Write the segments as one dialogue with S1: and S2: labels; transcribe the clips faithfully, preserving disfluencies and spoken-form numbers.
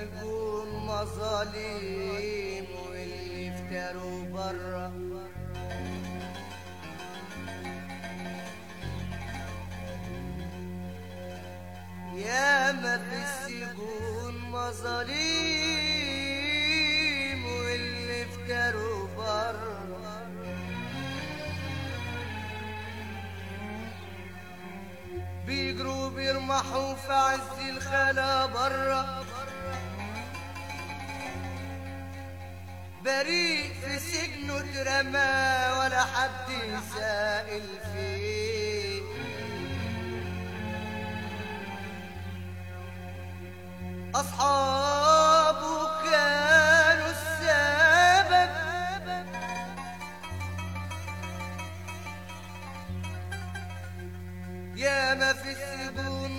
S1: السجون مظاليم واللي افتروا برا ياما في السجون مظاليم واللي افتروا برا بيجروا بيرمحوا في عز الخلا برا بريء في سجنه اترمى ولا حد سائل فيه أصحابه كانوا السبب ياما في السجون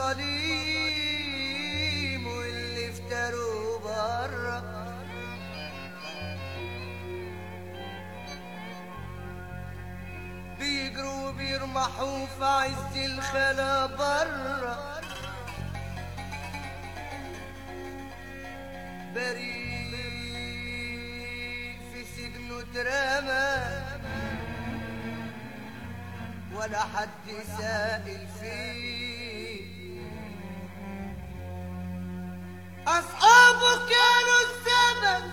S1: مظاليم واللي افتروا برا بيجروا بيرمحوا في عز الخلا برا بريء في سجنه اترمى ولا حد سائل فيه أصحابه كانوا السبب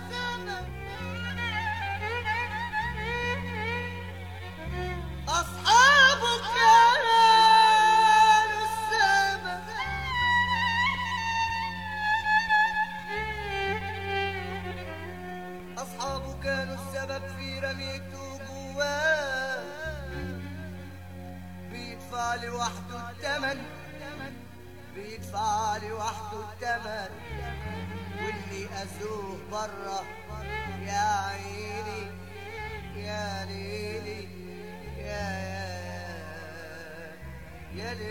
S1: أصحابه كانوا السبب أصحابه كانوا السبب في رميته جواه بيدفع لوحده التمن بيدفع لوحده التمن واللي أذوه برا يا عيني يا ليلي يا يا يا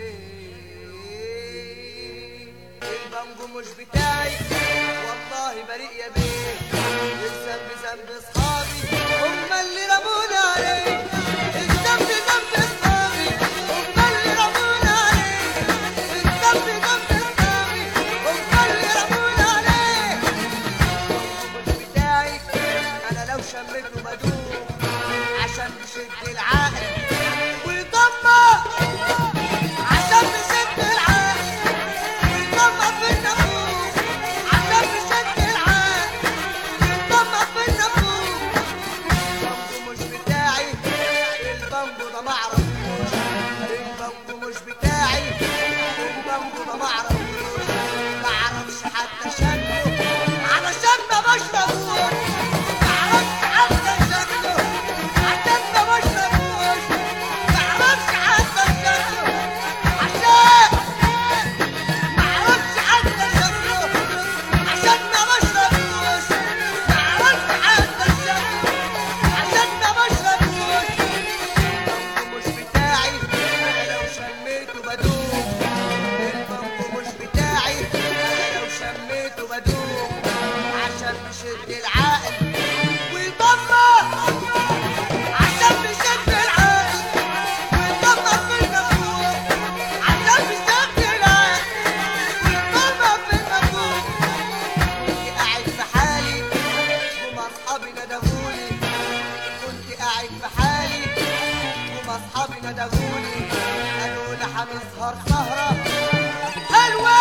S1: ليلي البنجو مش بتاعي والله بريء يا بيه الذنب ذنب اصحابي هم اللي رمونا عليه الذنب ذنب اصحابي هم اللي رمونا عليه الذنب ذنب اصحابي هم اللي رمونا عليه مش بتاعي انا لو شميته بدوخ عشان تشد العقل ويطمع عشان تشد العقل ويطمع في النفوس عشان تشد العقل ويطمع في النفوس البنجو مش بتاعي البنجو ده معرفوش البنجو مش بتاعي البنجو ده معرفوش معرفش حتى شكله علشان ما بشربوش معرفش حتى شكله عشان ما بشربوش معرفش حتى شكله عشان معرفش حتى شكله عشان ما بشربوش معرفش حتى شكله عشان ما بشربوش البنجو مش بتاعي انا لو شميته بدوخ البنجو مش بتاعي انا لو شميته بدوخ عشان بشد العقل ويطمع عشان بشد العقل ويطمع في النفوس عشان بشد العقل ويطمع في النفوس كنت قاعد في حالي وما اصحابي ندهولي كنت قاعد في حالي وما اصحابي ندهولي قالوا لي هنسهر سهرة حلوة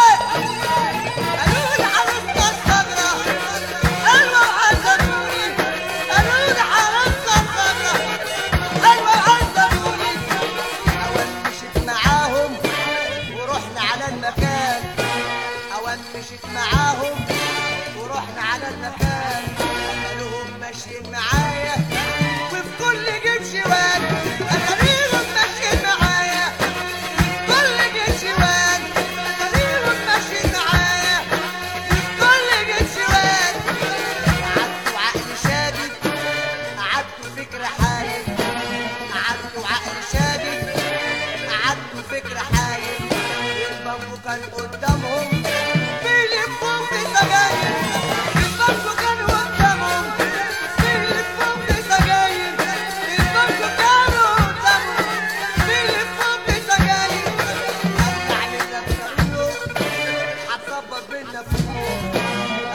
S1: قالوا لي هنسهر سهرة حلوة وعزموني قالوا لي هنسهر سهرة حلوة وعزموني أول مشيت معاهم ورحنا على المكان أول مشيت معاهم ورحنا على المكان قالوهم ماشيين معايا وفي كل جيب شوال قالوا ماشيين معايا في كل جيب شوال قالوا ماشيين معايا في كل جيب شوال قعدت وعقل شادد قعدت فكرة حايل قعدت وعقل شادد قعدت فكرة حايل البنجو كان قدامهم بيلفوا في سجاير البنجو كان قدامهم بيلفوا في سجاير البنجو كان قدامهم بيلفوا في سجاير ارجع لنفسه هتظبط بالنفوس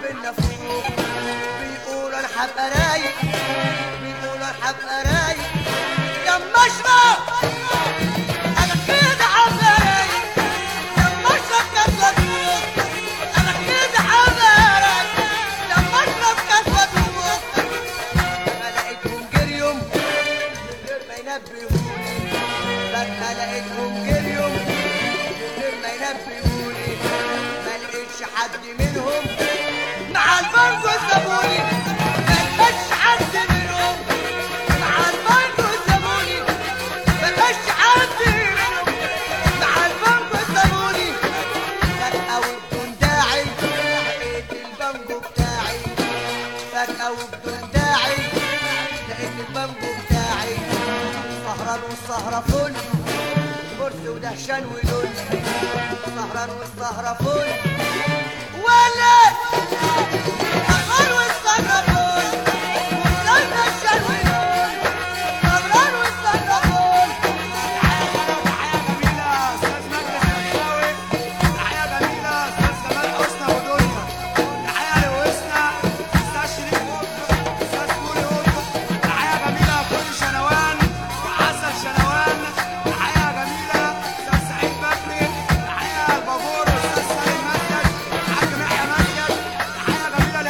S1: عاملنا فوق، بيقولوا انا هبقى رايق، بيقولوا انا هبقى رايق لما اشرب انا كده هبقى رايق، لما اشرب كاس وادوق انا كده هبقى رايق، لما اشرب كاس وادوق. فجأة لقيتهم جريهم من غير ما ينبهوني، فجأة لقيتهم جريهم من غير ما ينبهوني، ما لقيتش حد منهم مع البنجو سابوني، ما لقيتش حد منهم مع البنجو سابوني، ما لقيتش حد منهم مع البنجو سابوني. فجأة وبدون داعي لقيت البنجو بتاعي، فجأة وبدون داعي لقيت البنجو بتاعي، سهران والسهرة فل كرسي ودهشان ولول، سهران والسهرة فل ولا سهران والسهرة فل ولا دهشان ولول، سهران والسهرة فل.
S2: تحية جميلة أستاذ مجدي الشرقاوي، تحية جميلة أستاذ جمال حسني ودنيا، تحية لوسنا أستاذ شريف قطب، أستاذ كوري قطب، تحية جميلة كل شنوان وعسل شنوان، تحية جميلة أستاذ سعيد بكري، تحية البابور أستاذ سالم مسجد، الحاج محيى مسجد، تحية جميلة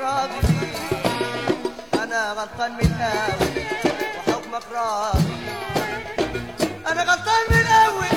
S1: راضي انا غلطان من الاول وحكمك راضي انا غلطان من الاول